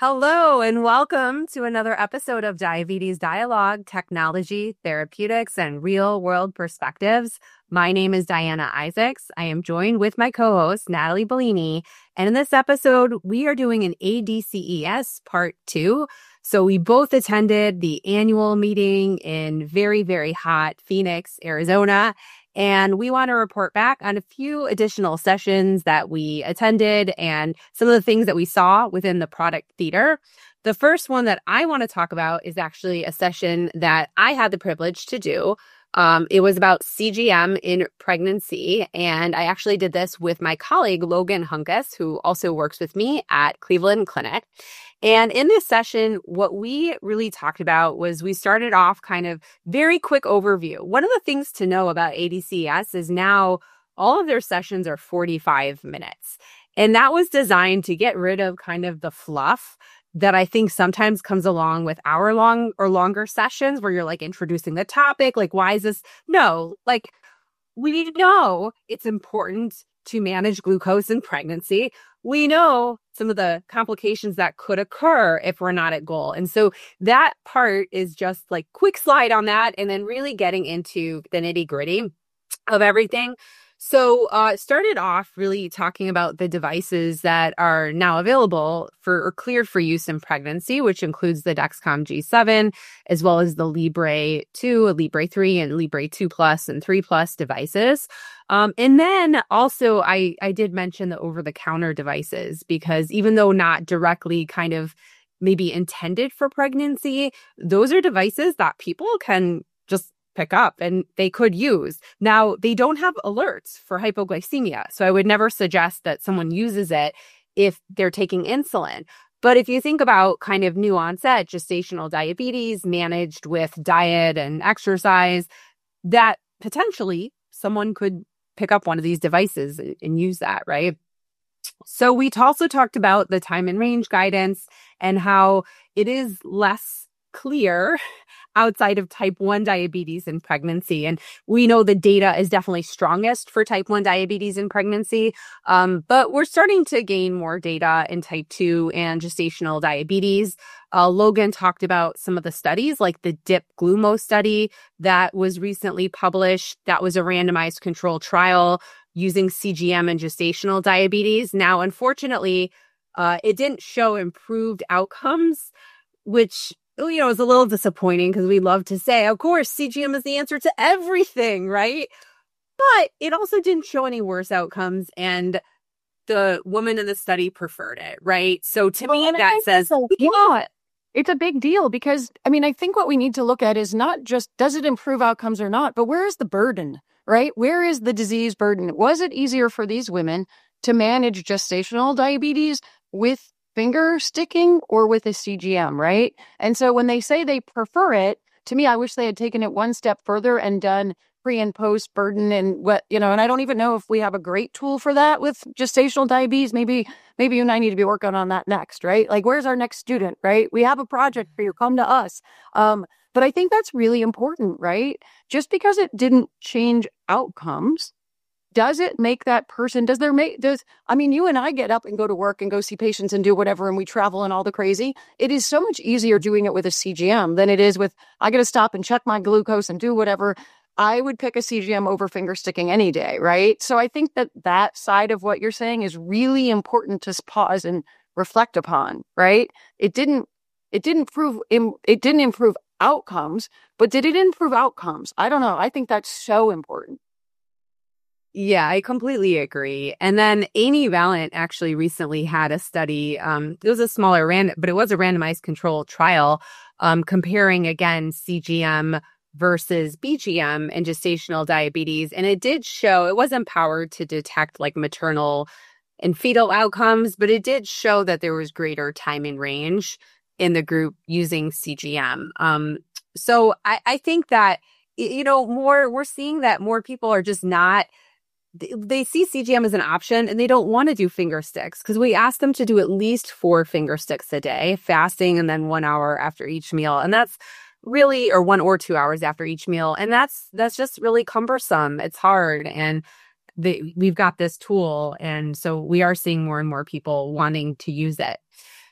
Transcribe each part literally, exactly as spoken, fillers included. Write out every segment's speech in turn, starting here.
Hello, and welcome to another episode of Diabetes Dialogue, Technology, Therapeutics, and Real-World Perspectives. My name is Diana Isaacs. I am joined with my co-host, Natalie Bellini. And in this episode, we are doing an A D C E S Part two. So we both attended the annual meeting in very, very hot Phoenix, Arizona. And we want to report back on a few additional sessions that we attended and some of the things that we saw within the product theater. The first one that I want to talk about is actually a session that I had the privilege to do. Um, it was about C G M in pregnancy, and I actually did this with my colleague, Logan Hunkus, who also works with me at Cleveland Clinic. And in this session, what we really talked about was we started off kind of very quick overview. One of the things to know about A D C E S is now all of their sessions are forty-five minutes. And that was designed to get rid of kind of the fluff that I think sometimes comes along with hour long or longer sessions where you're like introducing the topic, like, why is this? No, like we know it's important to manage glucose in pregnancy. We know some of the complications that could occur if we're not at goal. And so that part is just like quick slide on that and then really getting into the nitty gritty of everything. So uh started off really talking about the devices that are now available for or cleared for use in pregnancy, which includes the Dexcom G seven, as well as the Libre two, Libre three, and Libre two Plus and three Plus devices. Um, and then also I, I did mention the over-the-counter devices because even though not directly kind of maybe intended for pregnancy, those are devices that people can just pick up and they could use. Now, they don't have alerts for hypoglycemia, so I would never suggest that someone uses it if they're taking insulin. But if you think about kind of new onset gestational diabetes managed with diet and exercise, that potentially someone could pick up one of these devices and use that, right? So we also talked about the time and range guidance and how it is less clear outside of type one diabetes in pregnancy. And we know the data is definitely strongest for type one diabetes in pregnancy, um, but we're starting to gain more data in type two and gestational diabetes. Uh, Logan talked about some of the studies, like the D I P-GLUMO study that was recently published. That was a randomized controlled trial using C G M and gestational diabetes. Now, unfortunately, uh, it didn't show improved outcomes, which you know, is a little disappointing because we love to say, of course, C G M is the answer to everything, right? But it also didn't show any worse outcomes, and the woman in the study preferred it, right? So to well, me, that says, yeah, it's a big deal because, I mean, I think what we need to look at is not just, does it improve outcomes or not, but where is the burden, right? Where is the disease burden? Was it easier for these women to manage gestational diabetes with finger sticking or with a C G M, right? And so when they say they prefer it, to me, I wish they had taken it one step further and done pre and post burden and what, you know, and I don't even know if we have a great tool for that with gestational diabetes. Maybe, maybe you and I need to be working on that next, right? Like, where's our next student, right? We have a project for you, come to us. Um, but I think that's really important, right? Just because it didn't change outcomes, does it make that person, does there make, does, I mean, you and I get up and go to work and go see patients and do whatever, and we travel and all the crazy. It is so much easier doing it with a C G M than it is with, I got to stop and check my glucose and do whatever. I would pick a C G M over finger sticking any day, right? So I think that that side of what you're saying is really important to pause and reflect upon, right? It didn't, it didn't prove, it didn't improve outcomes, but did it improve outcomes? I don't know. I think that's so important. Yeah, I completely agree. And then Amy Valent actually recently had a study. Um, it was a smaller random, but it was a randomized controlled trial um, comparing again C G M versus B G M in gestational diabetes. And it did show it wasn't powered to detect like maternal and fetal outcomes, but it did show that there was greater time in range in the group using C G M. Um, so I, I think that, you know, more we're seeing that more people are just not. They see C G M as an option and they don't want to do finger sticks because we ask them to do at least four finger sticks a day, fasting, and then one hour after each meal. And that's really, or one or two hours after each meal. And that's, that's just really cumbersome. It's hard. And they, we've got this tool. And so we are seeing more and more people wanting to use it.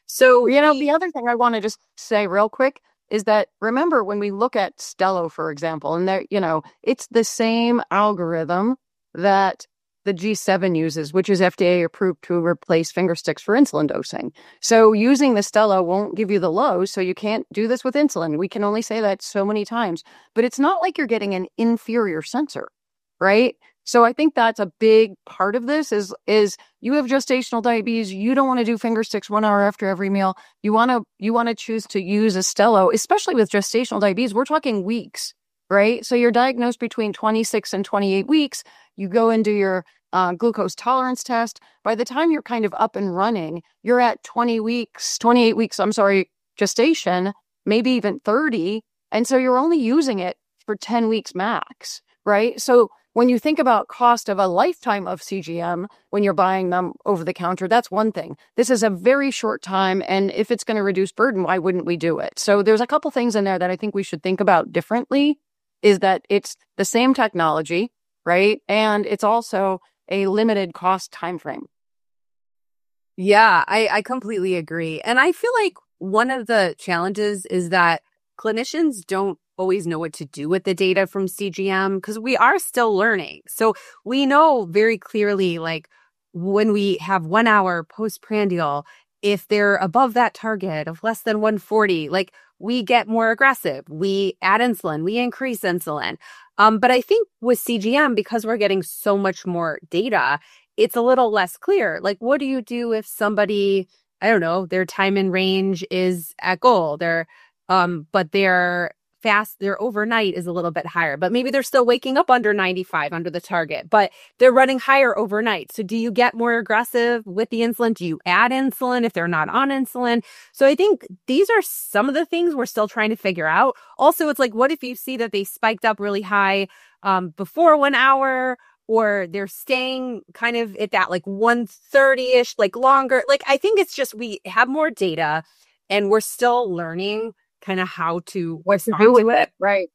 So, you know, the other thing I want to just say real quick is that remember when we look at Stelo, for example, and there, you know, it's the same algorithm that the G seven uses, which is F D A approved to replace finger sticks for insulin dosing. So using the Stelo won't give you the lows, so you can't do this with insulin. We can only say that so many times, but it's not like you're getting an inferior sensor, right? So I think that's a big part of this is, is you have gestational diabetes. You don't want to do finger sticks one hour after every meal. You want to, you want to choose to use a Stelo, especially with gestational diabetes. We're talking weeks, right? So you're diagnosed between twenty-six and twenty-eight weeks. You go and do your uh, glucose tolerance test. By the time you're kind of up and running, you're at twenty weeks, twenty-eight weeks, I'm sorry, gestation, maybe even thirty. And so you're only using it for ten weeks max, right? So when you think about cost of a lifetime of C G M, when you're buying them over the counter, that's one thing. This is a very short time. And if it's going to reduce burden, why wouldn't we do it? So there's a couple things in there that I think we should think about differently, is that it's the same technology, right? And it's also a limited cost time frame. Yeah, I, I completely agree. And I feel like one of the challenges is that clinicians don't always know what to do with the data from C G M because we are still learning. So we know very clearly, like when we have one hour postprandial, if they're above that target of less than one forty, like we get more aggressive. We add insulin, we increase insulin. Um, but I think with C G M, because we're getting so much more data, it's a little less clear. Like, what do you do if somebody, I don't know, their time in range is at goal, they're, um, but their fast, their overnight is a little bit higher, but maybe they're still waking up under ninety-five, under the target, but they're running higher overnight. So do you get more aggressive with the insulin? Do you add insulin if they're not on insulin? So I think these are some of the things we're still trying to figure out. Also, it's like, what if you see that they spiked up really high um, before one hour, or they're staying kind of at that like one thirty-ish, like longer? Like, I think it's just we have more data and we're still learning kind of how to what to do with it. Right.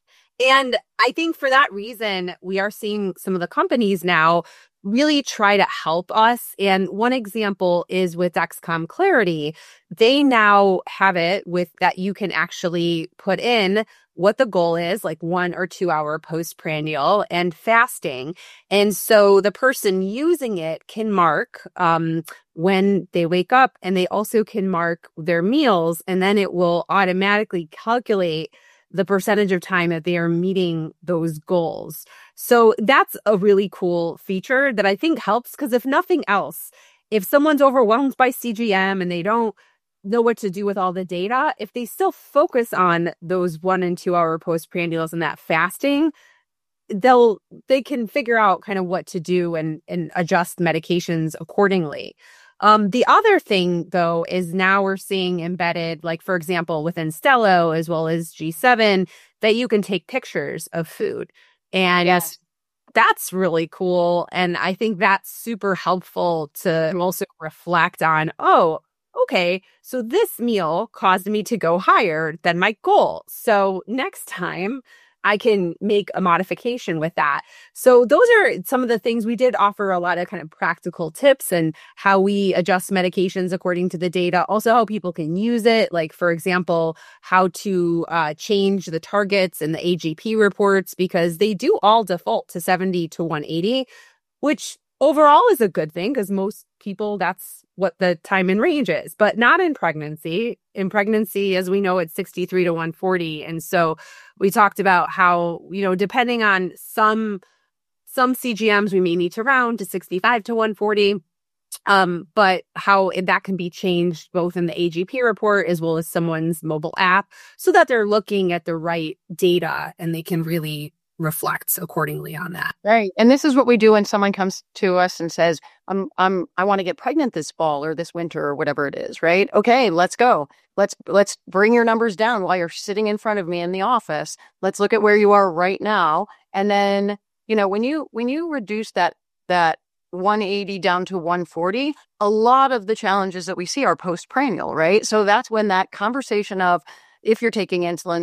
And I think for that reason, we are seeing some of the companies now really try to help us. And one example is with Dexcom Clarity. They now have it with that you can actually put in what the goal is, like one or two hour postprandial and fasting. And so the person using it can mark um, when they wake up, and they also can mark their meals, and then it will automatically calculate the percentage of time that they are meeting those goals. So that's a really cool feature that I think helps, because if nothing else, if someone's overwhelmed by C G M and they don't know what to do with all the data, if they still focus on those one and two hour postprandials and that fasting, they'll they can figure out kind of what to do and and adjust medications accordingly. Um, the other thing, though, is now we're seeing embedded, like, for example, within Stelo as well as G seven, that you can take pictures of food. And Yes. that's really cool. And I think that's super helpful to also reflect on, oh, okay, so this meal caused me to go higher than my goal. So next time I can make a modification with that. So those are some of the things. We did offer a lot of kind of practical tips and how we adjust medications according to the data. Also how people can use it. Like, for example, how to uh, change the targets and the A G P reports, because they do all default to seventy to one eighty, which overall is a good thing because most people, that's what the time in range is, but not in pregnancy. In pregnancy, as we know, it's sixty-three to one forty. And so we talked about how, you know, depending on some, some C G Ms, we may need to round to sixty-five to one forty. Um, but how that can be changed both in the A G P report as well as someone's mobile app, so that they're looking at the right data and they can really reflect accordingly on that. Right. And this is what we do when someone comes to us and says, I'm, I'm, I want to get pregnant this fall or this winter or whatever it is, right? Okay, let's go. Let's, let's bring your numbers down while you're sitting in front of me in the office. Let's look at where you are right now. And then, you know, when you, when you reduce that, that one eighty down to one forty, a lot of the challenges that we see are postprandial, right? So that's when that conversation of, if you're taking insulin,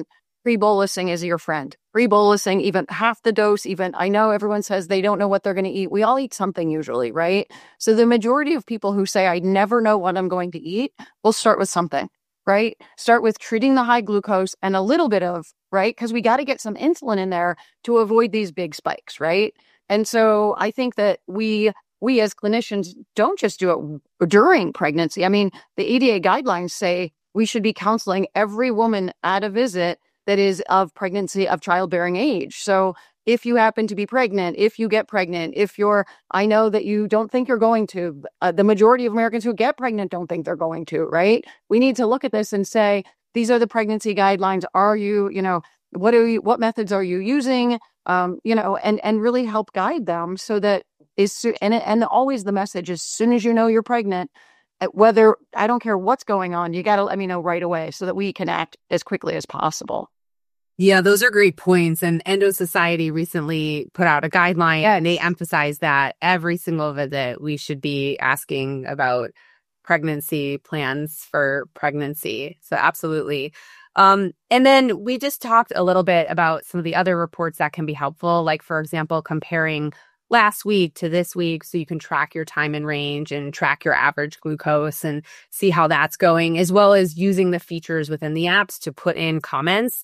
pre-bolusing is your friend. Pre-bolusing, even half the dose, even I know everyone says they don't know what they're going to eat. We all eat something usually, right? So the majority of people who say, I never know what I'm going to eat, will start with something, right? Start with treating the high glucose and a little bit of, right? Because we got to get some insulin in there to avoid these big spikes, right? And so I think that we we as clinicians don't just do it during pregnancy. I mean, the A D A guidelines say we should be counseling every woman at a visit that is of pregnancy, of childbearing age. So if you happen to be pregnant, if you get pregnant, if you're, I know that you don't think you're going to, uh, the majority of Americans who get pregnant don't think they're going to, right? We need to look at this and say, these are the pregnancy guidelines. Are you, you know, what are you, what methods are you using? Um, you know, and, and really help guide them so that is, and, and always the message, as soon as you know you're pregnant, whether, I don't care what's going on, you got to let me know right away so that we can act as quickly as possible. Yeah, those are great points. And Endo Society recently put out a guideline and they emphasize that every single visit we should be asking about pregnancy plans for pregnancy. So absolutely. Um, and then we just talked a little bit about some of the other reports that can be helpful, like, for example, comparing last week to this week so you can track your time in range and track your average glucose and see how that's going, as well as using the features within the apps to put in comments.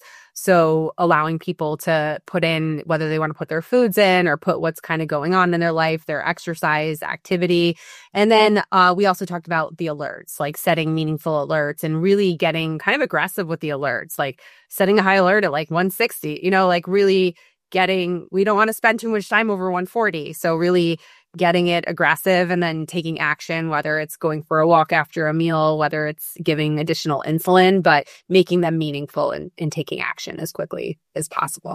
So allowing people to put in whether they want to put their foods in or put what's kind of going on in their life, their exercise activity. And then uh, we also talked about the alerts, like setting meaningful alerts and really getting kind of aggressive with the alerts, like setting a high alert at like one sixty, you know, like really getting, we don't want to spend too much time over one forty. So really getting it aggressive and then taking action, whether it's going for a walk after a meal, whether it's giving additional insulin, but making them meaningful and, and taking action as quickly as possible.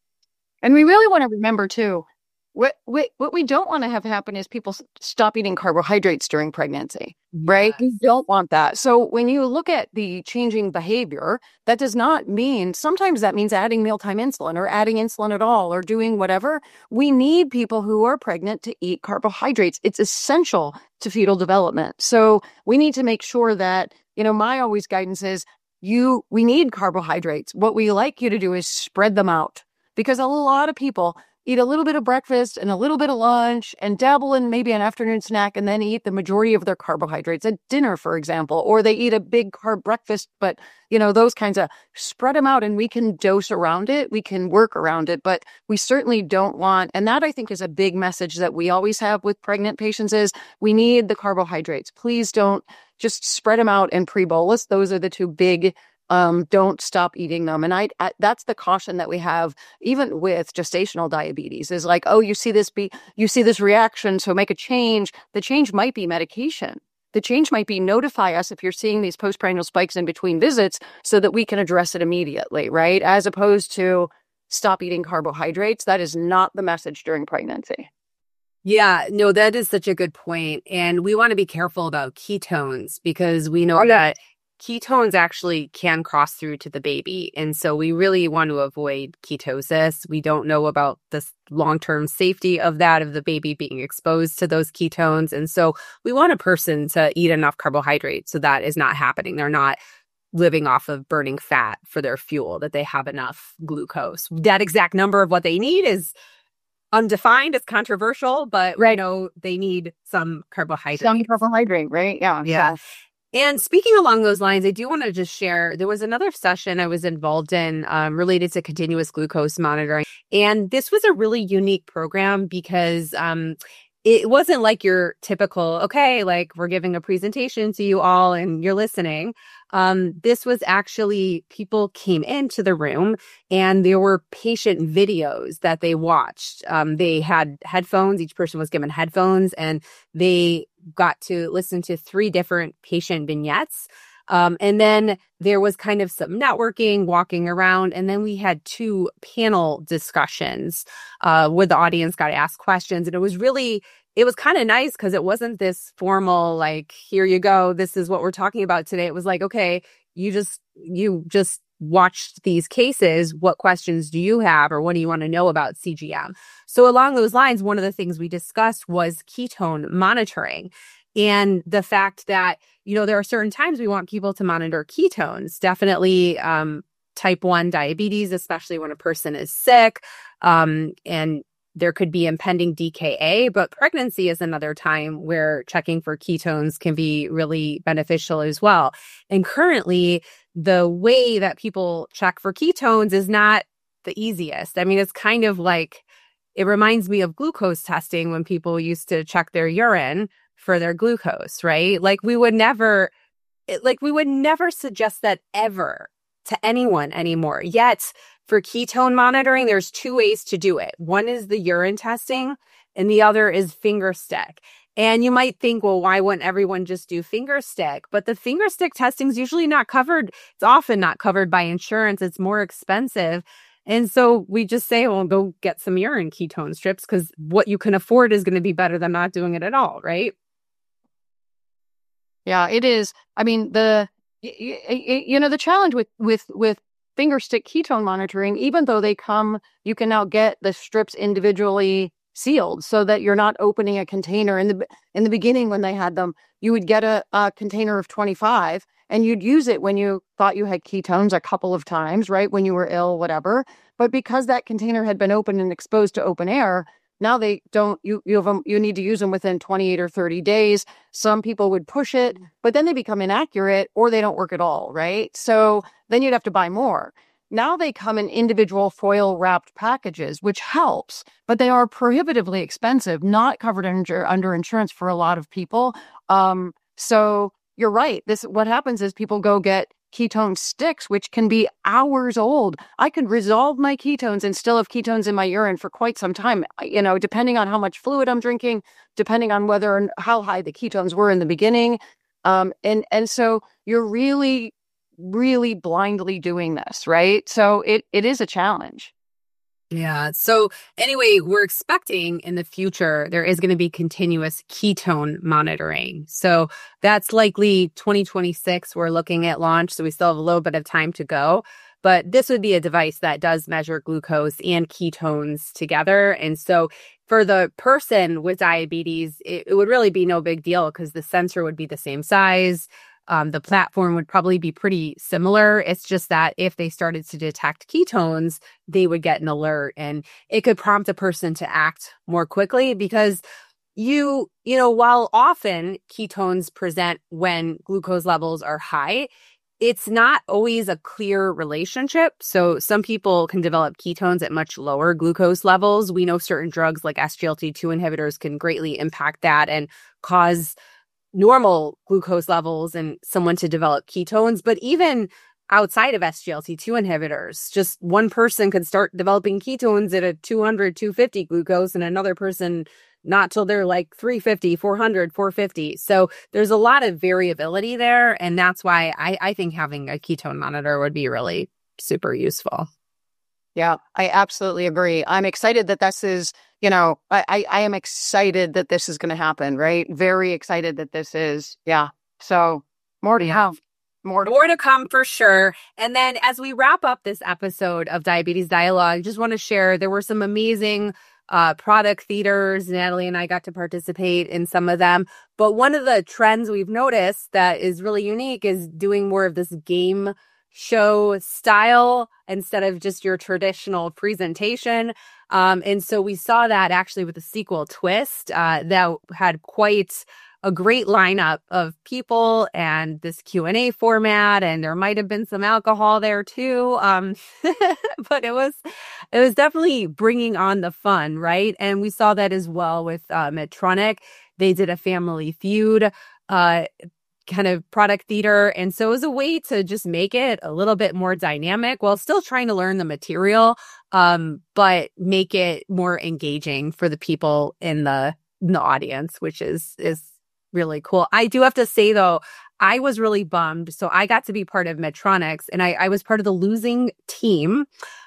And we really want to remember too, what, what, what we don't want to have happen is people stop eating carbohydrates during pregnancy, yes. Right? We don't want that. So when you look at the changing behavior, that does not mean, sometimes that means adding mealtime insulin or adding insulin at all or doing whatever. We need people who are pregnant to eat carbohydrates. It's essential to fetal development. So we need to make sure that, you know, my always guidance is you, we need carbohydrates. What we like you to do is spread them out, because a lot of people eat a little bit of breakfast and a little bit of lunch and dabble in maybe an afternoon snack and then eat the majority of their carbohydrates at dinner, for example, or they eat a big carb breakfast, but you know, those kinds of, spread them out and we can dose around it. We can work around it, but we certainly don't want, and that I think is a big message that we always have with pregnant patients is we need the carbohydrates. Please don't just spread them out and pre-bolus. Those are the two big Um, don't stop eating them. And I, I, that's the caution that we have, even with gestational diabetes, is like, oh, you see this be, you see this reaction, so make a change. The change might be medication. The change might be notify us if you're seeing these postprandial spikes in between visits so that we can address it immediately, right? As opposed to stop eating carbohydrates. That is not the message during pregnancy. Yeah, no, that is such a good point. And we want to be careful about ketones because we know that ketones actually can cross through to the baby. And so we really want to avoid ketosis. We don't know about the long-term safety of that, of the baby being exposed to those ketones. And so we want a person to eat enough carbohydrates so that is not happening. They're not living off of burning fat for their fuel, that they have enough glucose. That exact number of what they need is undefined. It's controversial, but right. You know, they need some carbohydrate. Some carbohydrate, right? Yeah. Yeah. So. And speaking along those lines, I do want to just share, there was another session I was involved in um, related to continuous glucose monitoring. And this was a really unique program because um, it wasn't like your typical, okay, like we're giving a presentation to you all and you're listening. Um, this was actually, people came into the room and there were patient videos that they watched. Um, they had headphones, each person was given headphones, and they got to listen to three different patient vignettes. Um, and then there was kind of some networking, walking around, and then we had two panel discussions uh, where the audience got to ask questions. And it was really, it was kind of nice because it wasn't this formal, like, here you go, this is what we're talking about today. It was like, okay, you just, you just watched these cases. What questions do you have, or what do you want to know about C G M? So along those lines, one of the things we discussed was ketone monitoring. And the fact that, you know, there are certain times we want people to monitor ketones. Definitely, um, type one diabetes, especially when a person is sick, um, and there could be impending D K A, but pregnancy is another time where checking for ketones can be really beneficial as well. And currently, the way that people check for ketones is not the easiest. I mean, it's kind of like, it reminds me of glucose testing when people used to check their urine for their glucose, right? Like we would never, like we would never suggest that ever to anyone anymore. Yet for ketone monitoring, there's two ways to do it. One is the urine testing and the other is finger stick. And you might think, well, why wouldn't everyone just do finger stick? But the finger stick testing is usually not covered. It's often not covered by insurance. It's more expensive. And so we just say, well, go get some urine ketone strips because what you can afford is going to be better than not doing it at all, right? Yeah, it is. I mean, the you, you know the challenge with with with finger stick ketone monitoring, even though they come, you can now get the strips individually sealed so that you're not opening a container. In the in the beginning, when they had them, you would get a, a container of twenty-five and you'd use it when you thought you had ketones a couple of times, right? When you were ill, whatever. But because that container had been opened and exposed to open air, now they don't, you you have them, you need to use them within twenty-eight or thirty days. Some people would push it, but then they become inaccurate or they don't work at all, right? So then you'd have to buy more. Now they come in individual foil wrapped packages, which helps, but they are prohibitively expensive, not covered under, under insurance for a lot of people. Um, so you're right. This, what happens is people go get ketone sticks, which can be hours old. I could resolve my ketones and still have ketones in my urine for quite some time, you know, depending on how much fluid I'm drinking, depending on whether and how high the ketones were in the beginning. Um, and, and so you're really, really blindly doing this, right? So it, it is a challenge. Yeah. So anyway, we're expecting in the future, there is going to be continuous ketone monitoring. So that's likely twenty twenty-six. We're looking at launch. So we still have a little bit of time to go. But this would be a device that does measure glucose and ketones together. And so for the person with diabetes, it, it would really be no big deal because the sensor would be the same size. Um, the platform would probably be pretty similar. It's just that if they started to detect ketones, they would get an alert and it could prompt a person to act more quickly because you, you know, while often ketones present when glucose levels are high, it's not always a clear relationship. So some people can develop ketones at much lower glucose levels. We know certain drugs like S G L T two inhibitors can greatly impact that and cause normal glucose levels and someone to develop ketones. But even outside of S G L T two inhibitors, just one person could start developing ketones at a two hundred, two fifty glucose and another person not till they're like three fifty, four hundred, four fifty. So there's a lot of variability there. And that's why I, I think having a ketone monitor would be really super useful. Yeah, I absolutely agree. I'm excited that this is, you know, I, I, I am excited that this is going to happen, right? Very excited that this is, yeah. So more to have. More to, More to come for sure. And then as we wrap up this episode of Diabetes Dialogue, just want to share there were some amazing uh, product theaters. Natalie and I got to participate in some of them. But one of the trends we've noticed that is really unique is doing more of this game show style instead of just your traditional presentation. Um, and so we saw that actually with the sequel Twist uh, that had quite a great lineup of people and this Q and A format, and there might have been some alcohol there too. Um, but it was, it was definitely bringing on the fun, right? And we saw that as well with uh, Medtronic. They did a Family Feud uh, kind of product theater. And so it was a way to just make it a little bit more dynamic while still trying to learn the material, um, but make it more engaging for the people in the, in the audience, which is, is really cool. I do have to say though, I was really bummed. So I got to be part of Medtronics and I, I was part of the losing team,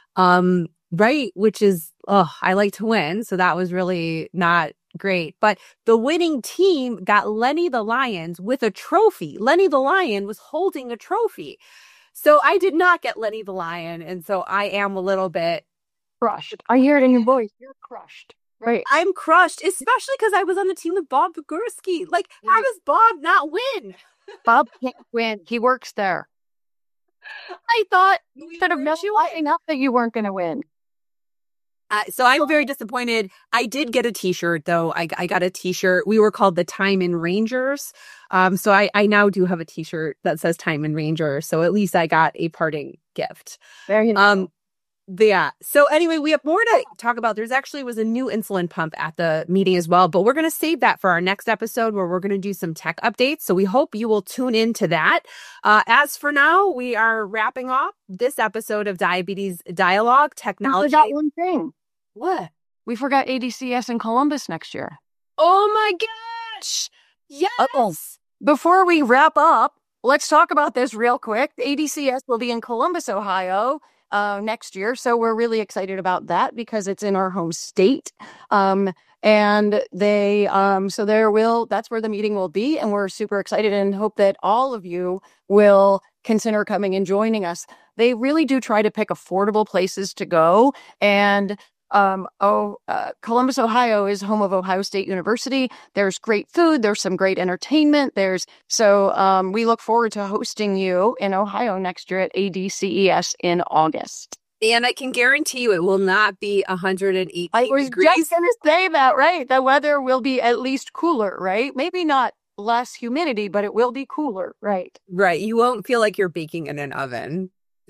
um, right? Which is, oh, I like to win. So that was really not great. But the winning team got Lenny the Lions with a trophy. Lenny the Lion was holding a trophy. So I did not get Lenny the Lion. And so I am a little bit crushed. I hear it in your voice. You're crushed. Right. I'm crushed, especially because I was on the team with Bob Bugurski. Like, how does Bob not win? Bob can't win. He works there. I thought instead of no, enough that you weren't going to win. Uh, so I'm very disappointed. I did get a t-shirt though. I, I got a t-shirt. We were called the Timon Rangers. Um, so I, I now do have a t-shirt that says Timon Ranger. So at least I got a parting gift. There you go. Um, yeah. So anyway, we have more to talk about. There's actually was a new insulin pump at the meeting as well, but we're going to save that for our next episode where we're going to do some tech updates. So we hope you will tune into that. Uh, as for now, we are wrapping off this episode of Diabetes Dialogue Technology. We forgot one thing. What? We forgot A D C S in Columbus next year. Oh my gosh. Yes. Uh-oh. Before we wrap up, let's talk about this real quick. A D C S will be in Columbus, Ohio. Uh, next year. So we're really excited about that because it's in our home state. Um, and they, um, so there will, that's where the meeting will be. And we're super excited and hope that all of you will consider coming and joining us. They really do try to pick affordable places to go. And Um, oh, uh, Columbus, Ohio is home of Ohio State University. There's great food. There's some great entertainment. There's so um, we look forward to hosting you in Ohio next year at A D C E S in August. And I can guarantee you it will not be one hundred eight I was degrees. just going to say that, right? The weather will be at least cooler, right? Maybe not less humidity, but it will be cooler, right? Right. You won't feel like you're baking in an oven.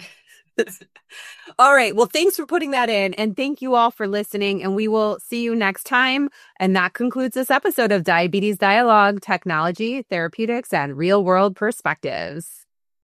All right. Well, thanks for putting that in. And thank you all for listening. And we will see you next time. And that concludes this episode of Diabetes Dialogue, Technology, Therapeutics, and Real World Perspectives.